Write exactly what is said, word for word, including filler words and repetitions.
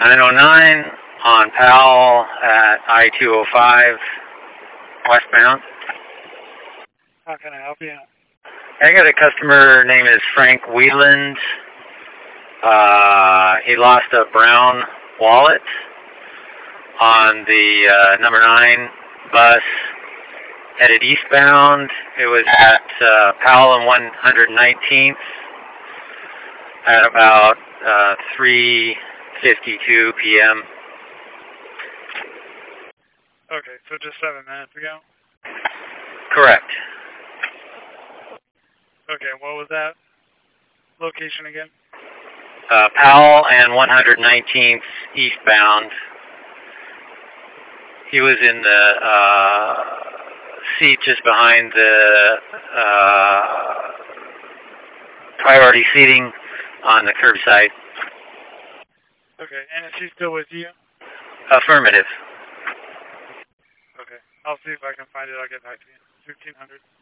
nine oh nine on Powell at I two oh five westbound. How can I help you? I got a customer, name is Frank Wheeland. Uh, he lost a brown wallet on the uh, number nine bus headed eastbound. It was at uh, Powell and one hundred nineteenth at about uh, three fifty-two p m Okay, so just seven minutes ago? Correct. Okay, what was that location again? Uh, Powell and one hundred nineteenth eastbound. He was in the uh, seat just behind the uh, priority seating on the curbside. Okay, and is she still with you? Affirmative. Okay, I'll see if I can find it. I'll get back to you. fifteen hundred.